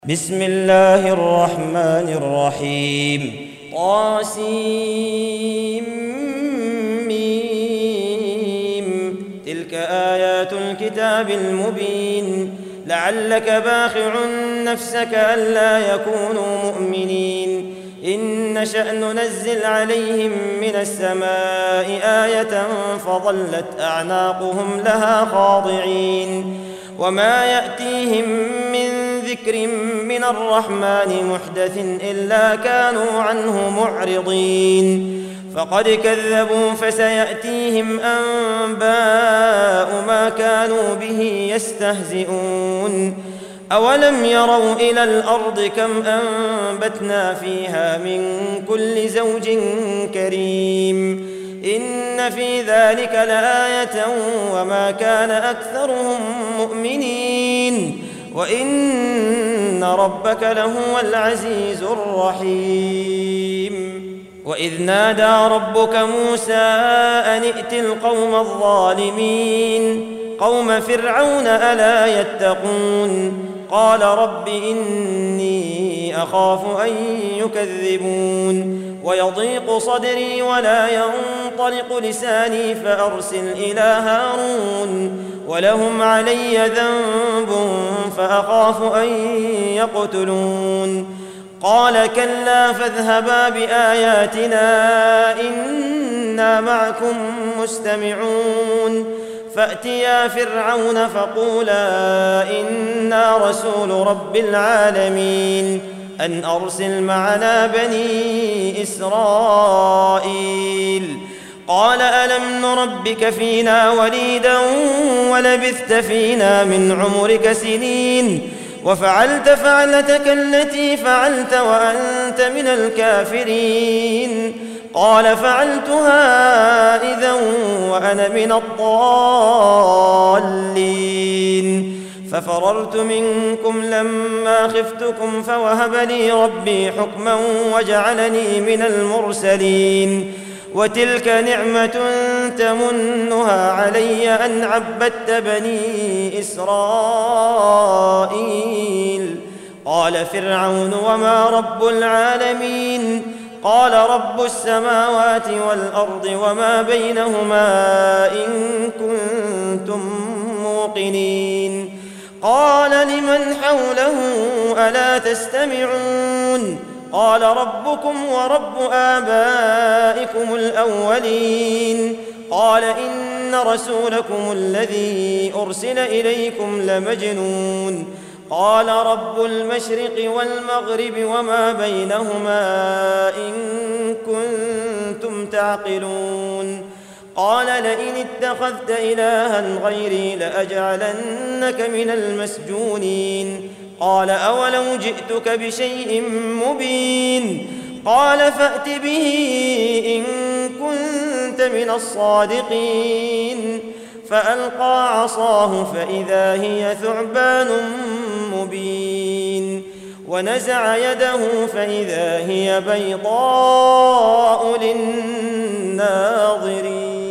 بسم الله الرحمن الرحيم طاسيم تلك آيات الكتاب المبين لعلك باخع نفسك ألا يكونوا مؤمنين إن نشأ ننزل عليهم من السماء آية فظلت أعناقهم لها خاضعين وما يأتيهم من ذكر من الرحمن محدث إلا كانوا عنه معرضين فقد كذبوا فسيأتيهم أنباء ما كانوا به يستهزئون أولم يروا إلى الأرض كم أنبتنا فيها من كل زوج كريم إن في ذلك لآية وما كان أكثرهم مؤمنين وإن ربك لهو العزيز الرحيم وإذ نادى ربك موسى أن ائت القوم الظالمين قوم فرعون ألا يتقون قال رب إني أخاف أن يكذبون ويضيق صدري ولا ينطلق لساني فأرسل إلى هارون ولهم علي ذنب فأخاف أن يقتلون قال كلا فاذهبا بآياتنا إنا معكم مستمعون فأتيا فرعون فقولا إنا رسول رب العالمين أن أرسل معنا بني إسرائيل قال ألم نربك فينا وليدا ولبثت فينا من عمرك سنين وفعلت فعلتك التي فعلت وأنت من الكافرين قال فعلتها إذا وأنا من الضالين ففررت منكم لما خفتكم فوهب لي ربي حكما وجعلني من المرسلين وتلك نعمة تمنها علي أن عبدت بني إسرائيل قال فرعون وما رب العالمين قال رب السماوات والأرض وما بينهما إن كنتم موقنين قال لمن حوله ألا تستمعون قال ربكم ورب آبائكم الأولين قال إن رسولكم الذي أرسل إليكم لمجنون قال رب المشرق والمغرب وما بينهما إن كنتم تعقلون قال لئن اتخذت إلها غيري لأجعلنك من المسجونين قال أولو جئتك بشيء مبين قال فأت به إن كنت من الصادقين فألقى عصاه فإذا هي ثعبان مبين ونزع يده فإذا هي بيضاء للناظرين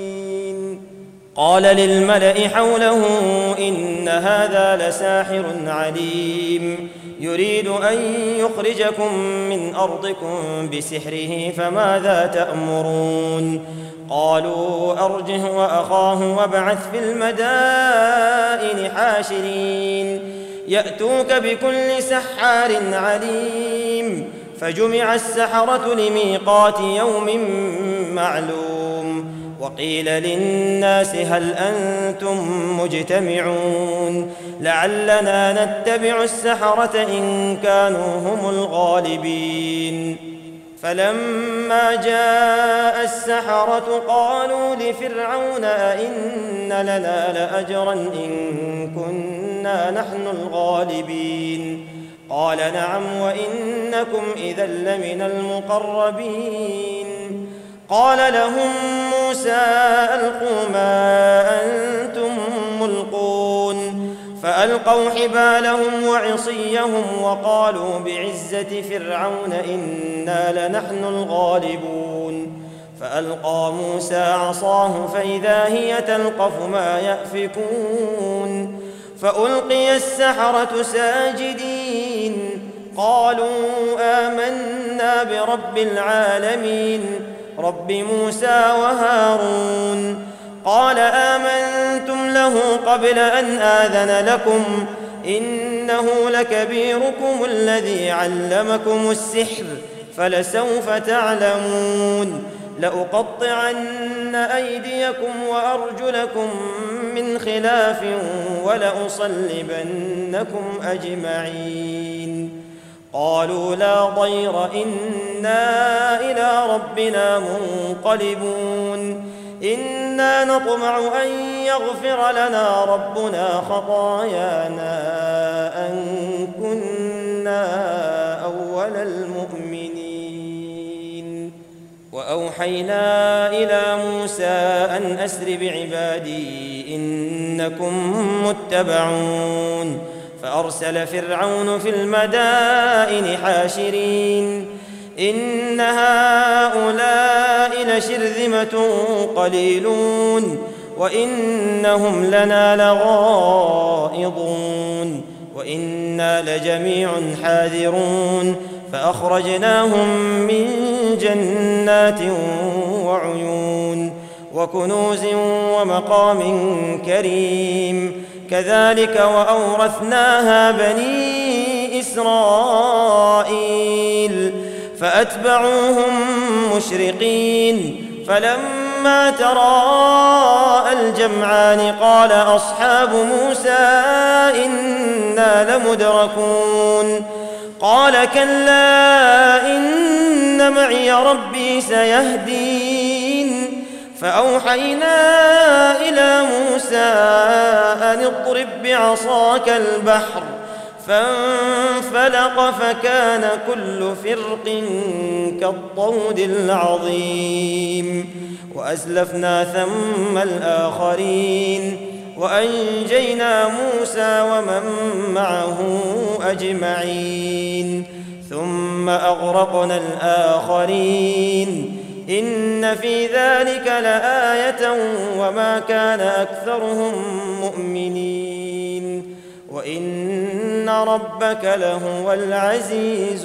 قال للملأ حوله إن هذا لساحر عليم يريد أن يخرجكم من أرضكم بسحره فماذا تأمرون قالوا أرجه وأخاه وابعث في المدائن حاشرين يأتوك بكل سحار عليم فجمع السحرة لميقات يوم معلوم وقيل للناس هل أنتم مجتمعون لعلنا نتبع السحرة إن كانوا هم الغالبين فلما جاء السحرة قالوا لفرعون أئن لنا لأجرا إن كنا نحن الغالبين قال نعم وإنكم إذا لمن المقربين قال لهم موسى ألقوا ما أنتم ملقون فألقوا حبالهم وعصيهم وقالوا بعزة فرعون إنا لنحن الغالبون فألقى موسى عصاه فإذا هي تلقف ما يأفكون فألقي السحرة ساجدين قالوا آمنا برب العالمين رب موسى وهارون. قال آمنتم له قبل أن آذن لكم إنه لكبيركم الذي علمكم السحر فلسوف تعلمون لأقطعن أيديكم وأرجلكم من خلاف ولأصلبنكم أجمعين. قالوا لا ضير إنا إلى ربنا منقلبون إنا نطمع أن يغفر لنا ربنا خطايانا أن كنا أول المؤمنين. وأوحينا إلى موسى أن أسر بعبادي إنكم متبعون فأرسل فرعون في المدائن حاشرين إن هؤلاء لشرذمة قليلون وإنهم لنا لغائظون وإنا لجميع حاذرون فأخرجناهم من جنات وعيون وكنوز ومقام كريم كذلك وأورثناها بني إسرائيل فأتبعوهم مشرقين فلما تراءى الجمعان قال أصحاب موسى إنا لمدركون قال كلا إن معي ربي سيهدين فأوحينا إلى موسى أن اضرب بعصاك البحر فانفلق فكان كل فرق كالطود العظيم وأزلفنا ثم الآخرين وأنجينا موسى ومن معه أجمعين ثم أغرقنا الآخرين إن في ذلك لآية وما كان أكثرهم مؤمنين وإن ربك لهو العزيز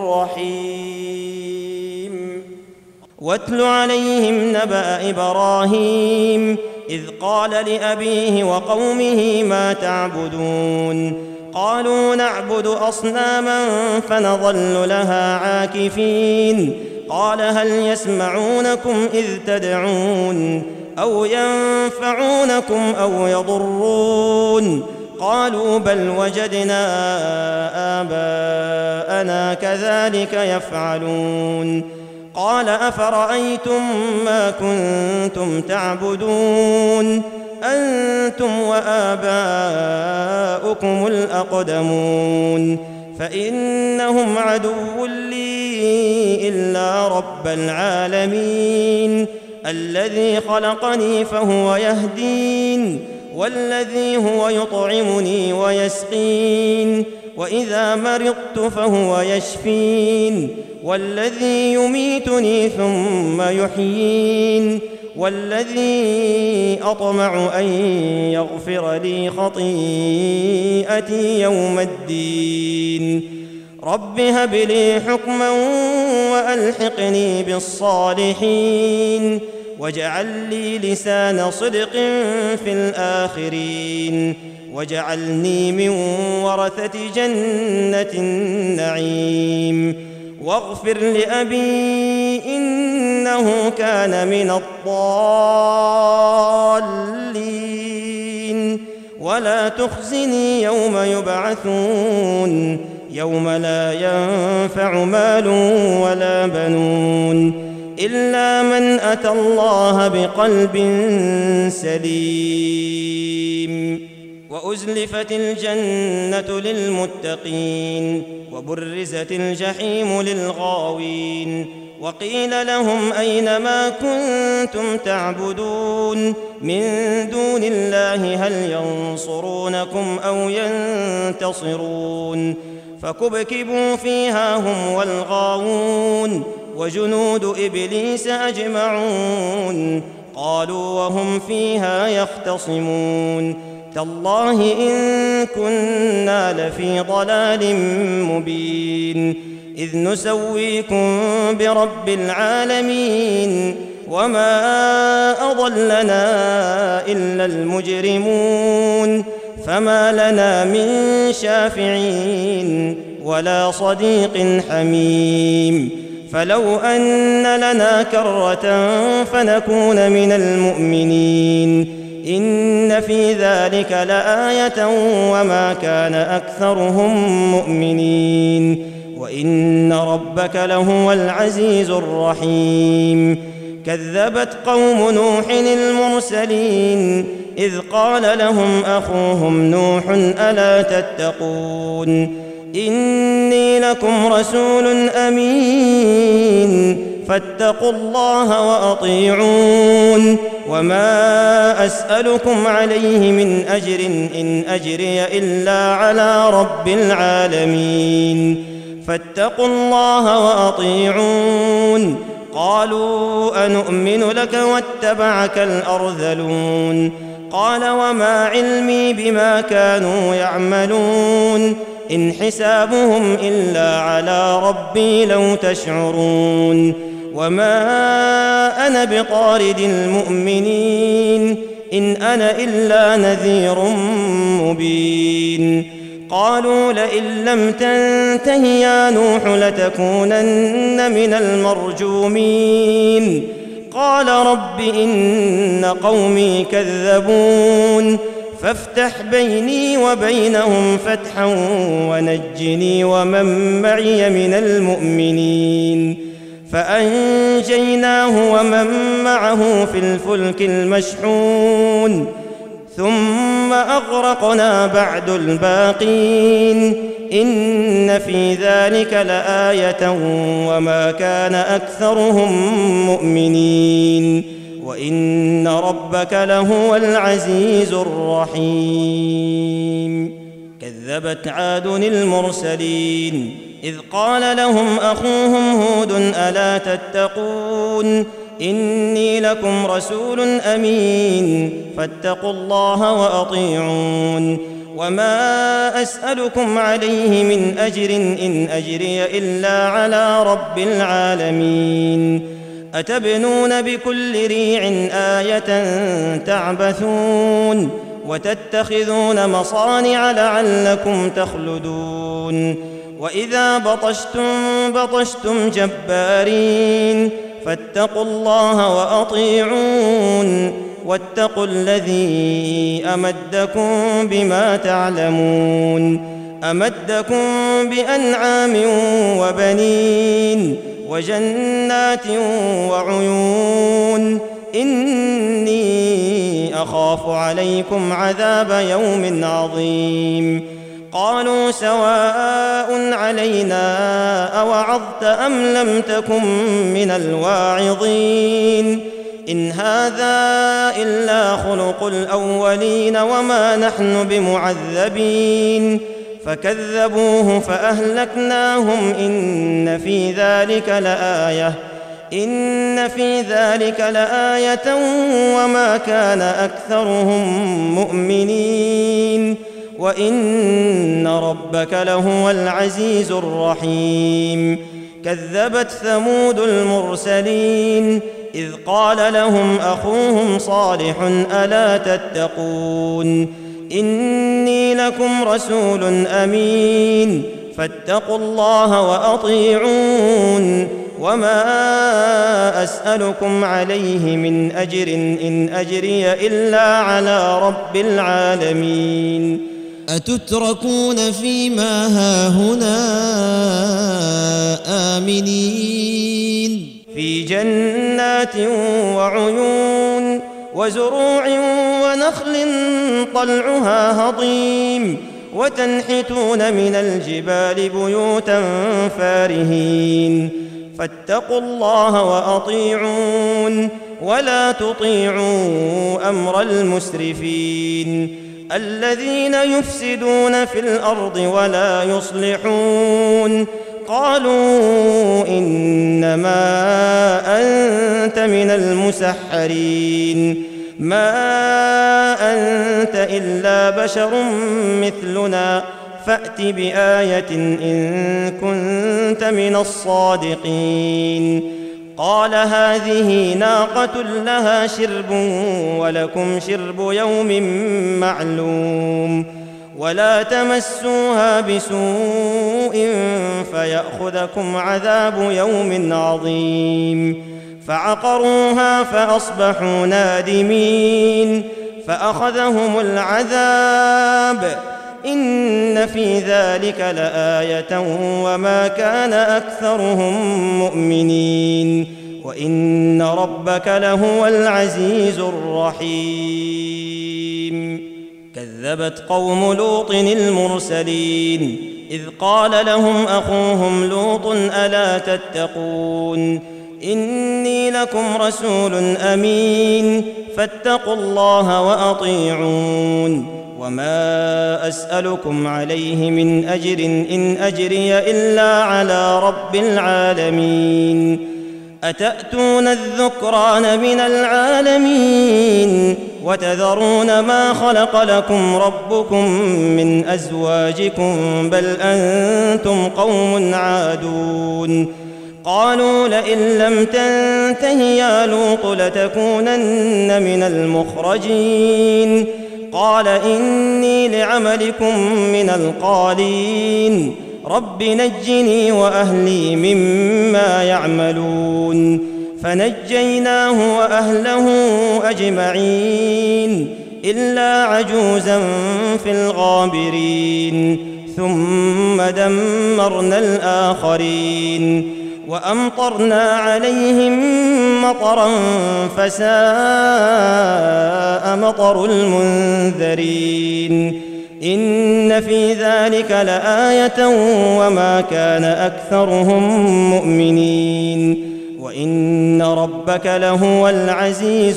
الرحيم. واتل عليهم نبأ إبراهيم إذ قال لأبيه وقومه ما تعبدون قالوا نعبد أصناما فنظل لها عاكفين قال هل يسمعونكم إذ تدعون أو ينفعونكم أو يضرون قالوا بل وجدنا آباءنا كذلك يفعلون قال أفرأيتم ما كنتم تعبدون أنتم وآباؤكم الأقدمون فإنهم عدو لي إلا رب العالمين الذي خلقني فهو يهدين والذي هو يطعمني ويسقين وإذا مرضت فهو يشفين والذي يميتني ثم يحيين والذي أطمع أن يغفر لي خطيئتي يوم الدين رب هب لي حكما وألحقني بالصالحين واجعل لي لسان صدق في الآخرين واجعلني من ورثة جنة النعيم واغفر لأبي إنه كان من الضالين ولا تخزني يوم يبعثون يوم لا ينفع مال ولا بنون إلا من أتى الله بقلب سليم. وأزلفت الجنة للمتقين وبرزت الجحيم للغاوين وقيل لهم أين ما كنتم تعبدون من دون الله هل ينصرونكم أو ينتصرون فكبكبوا فيها هم والغاوون وجنود إبليس أجمعون قالوا وهم فيها يختصمون تالله إن كنا لفي ضلال مبين إذ نسويكم برب العالمين وما أضلنا إلا المجرمون فما لنا من شافعين ولا صديق حميم فلو أن لنا كرة فنكون من المؤمنين إن في ذلك لآية وما كان أكثرهم مؤمنين وإن ربك لهو العزيز الرحيم كذبت قوم نوح المرسلين إذ قال لهم أخوهم نوح ألا تتقون إني لكم رسول أمين فاتقوا الله وأطيعون وما أسألكم عليه من أجر إن أجري إلا على رب العالمين فاتقوا الله وأطيعون قالوا أنؤمن لك واتبعك الأرذلون قال وما علمي بما كانوا يعملون إن حسابهم إلا على ربي لو تشعرون وما أنا بطارد المؤمنين إن أنا إلا نذير مبين قالوا لئن لم تنته يا نوح لتكونن من المرجومين قال رب إن قومي كذبون فافتح بيني وبينهم فتحا ونجني ومن معي من المؤمنين فأنجيناه ومن معه في الفلك المشحون ثم أغرقنا بعد الباقين إن في ذلك لآية وما كان أكثرهم مؤمنين وإن ربك لهو العزيز الرحيم كذبت عاد المرسلين إذ قال لهم أخوهم هود ألا تتقون إني لكم رسول أمين فاتقوا الله وأطيعون وما أسألكم عليه من أجر إن أجري إلا على رب العالمين أتبنون بكل ريع آية تعبثون وتتخذون مصانع لعلكم تخلدون وإذا بطشتم جبارين فاتقوا الله وأطيعون واتقوا الذي أمدكم بما تعلمون أمدكم بأنعام وبنين وجنات وعيون إني أخاف عليكم عذاب يوم عظيم قالوا سواء علينا أوعظت أم لم تكن من الواعظين إن هذا إلا خلق الأولين وما نحن بمعذبين فكذبوه فأهلكناهم إن في ذلك لآية وما كان أكثرهم مؤمنين وإن ربك لهو العزيز الرحيم كذبت ثمود المرسلين إذ قال لهم أخوهم صالح ألا تتقون إني لكم رسول أمين فاتقوا الله وأطيعون وما أسألكم عليه من أجر إن أجري إلا على رب العالمين أتتركون فيما هاهنا آمنين في جنات وعيون وزروع ونخل طلعها هضيم وتنحتون من الجبال بيوتا فارهين فاتقوا الله وأطيعون ولا تطيعوا أمر المسرفين الذين يفسدون في الأرض ولا يصلحون قالوا إنما أنت من المسحرين ما أنت إلا بشر مثلنا فأت بآية إن كنت من الصادقين. قال هذه ناقة لها شرب ولكم شرب يوم معلوم ولا تمسوها بسوء فيأخذكم عذاب يوم عظيم. فعقروها فأصبحوا نادمين فأخذهم العذاب إن في ذلك لآية وما كان أكثرهم مؤمنين وإن ربك لهو العزيز الرحيم. كذبت قوم لوط المرسلين إذ قال لهم أخوهم لوط ألا تتقون إني لكم رسول أمين فاتقوا الله وأطيعون وما أسألكم عليه من أجر إن أجري إلا على رب العالمين. أتأتون الذكران من العالمين وتذرون ما خلق لكم ربكم من أزواجكم بل أنتم قوم عادون. قالوا لئن لم تنته يا لوط لتكونن من المخرجين. قال إني لعملكم من القالين رب نجني وأهلي مما يعملون. فنجيناه وأهله أجمعين إلا عجوزا في الغابرين ثم دمرنا الآخرين وأمطرنا عليهم مطرا فساء مطر المنذرين. إن في ذلك لآية وما كان أكثرهم مؤمنين وإن ربك لهو العزيز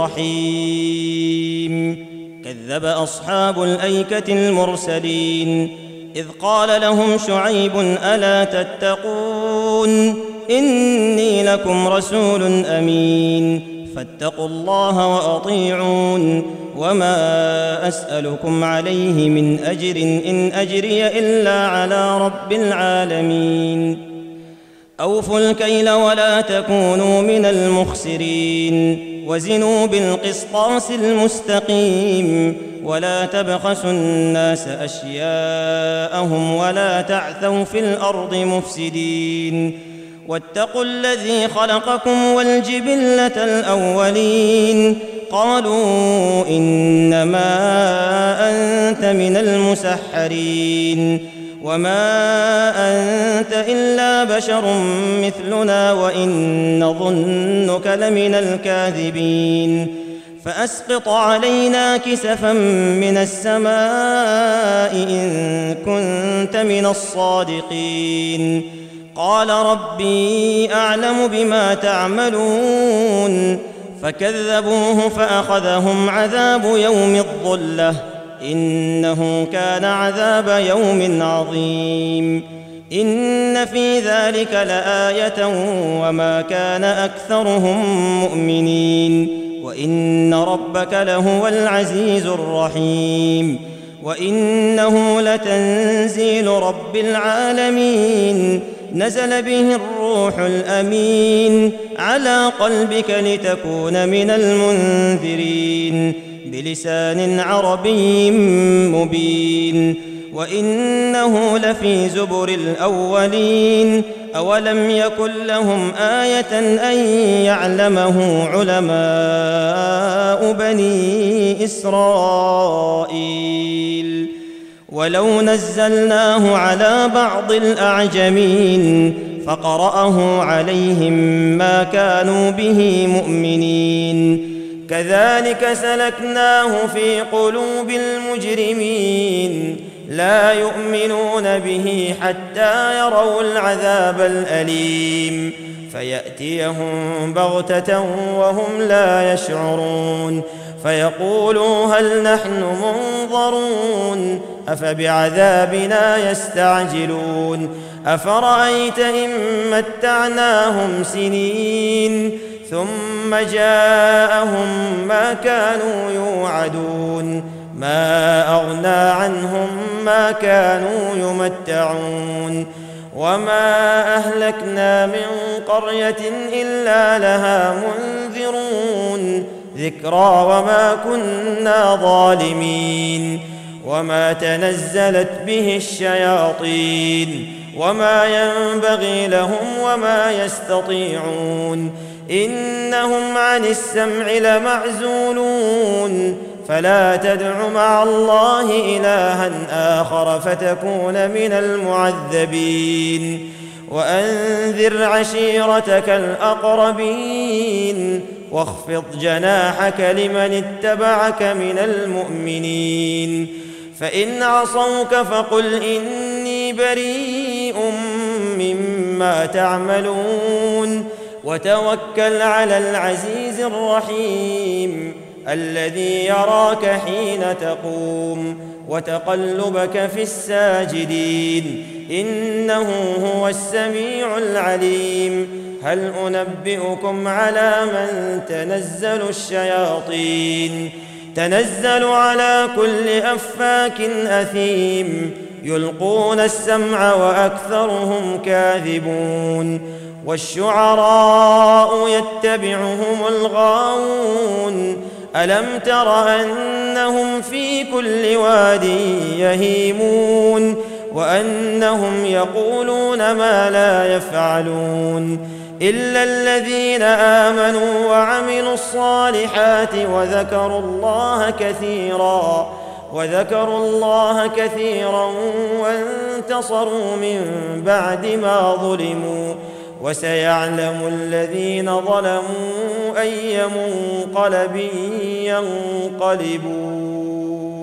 الرحيم. كذب أصحاب الأيكة المرسلين إذ قال لهم شعيب ألا تتقون إني لكم رسول أمين فاتقوا الله وأطيعون وما أسألكم عليه من أجر إن أجري إلا على رب العالمين. أوفوا الكيل ولا تكونوا من المخسرين وزنوا بالقسطاس المستقيم ولا تبخسوا الناس أشياءهم ولا تعثوا في الأرض مفسدين. واتقوا الذي خلقكم والجبلة الأولين قالوا إنما أنت من المسحرين وما أنت إلا بشر مثلنا وإن نظنك لمن الكاذبين. فأسقط علينا كسفا من السماء إن كنت من الصادقين. قال ربي أعلم بما تعملون فكذبوه فأخذهم عذاب يوم الظلة إنه كان عذاب يوم عظيم. إن في ذلك لآية وما كان أكثرهم مؤمنين وإن ربك لهو العزيز الرحيم. وإنه لتنزيل رب العالمين نزل به الروح الأمين على قلبك لتكون من المنذرين بلسان عربي مبين. وإنه لفي زبر الأولين أولم يكن لهم آية أن يعلمه علماء بني إسرائيل. ولو نزلناه على بعض الأعجمين فقرأه عليهم ما كانوا به مؤمنين. كذلك سلكناه في قلوب المجرمين لا يؤمنون به حتى يروا العذاب الأليم فيأتيهم بغتة وهم لا يشعرون فيقولوا هل نحن منظرون أفبعذابنا يستعجلون أفرأيت إن متعناهم سنين ثم جاءهم ما كانوا يوعدون ما أغنى عنهم ما كانوا يمتعون وما أهلكنا من قرية إلا لها منذرون ذكرى وما كنا ظالمين وما تنزلت به الشياطين وما ينبغي لهم وما يستطيعون إنهم عن السمع لمعزولون فلا تدع مع الله إلها آخر فتكون من المعذبين وأنذر عشيرتك الأقربين واخفض جناحك لمن اتبعك من المؤمنين فإن عصوك فقل إني بريء مما تعملون وتوكل على العزيز الرحيم الذي يراك حين تقوم وتقلبك في الساجدين إنه هو السميع العليم هل أنبئكم على من تنزل الشياطين تنزل على كل أفاك أثيم يلقون السمع وأكثرهم كاذبون والشعراء يتبعهم الغاوون ألم تر أنهم في كل واد يهيمون وأنهم يقولون ما لا يفعلون إلا الذين آمنوا وعملوا الصالحات وذكروا الله كثيرا وانتصروا من بعد ما ظلموا وسيعلم الذين ظلموا أي منقلب ينقلبون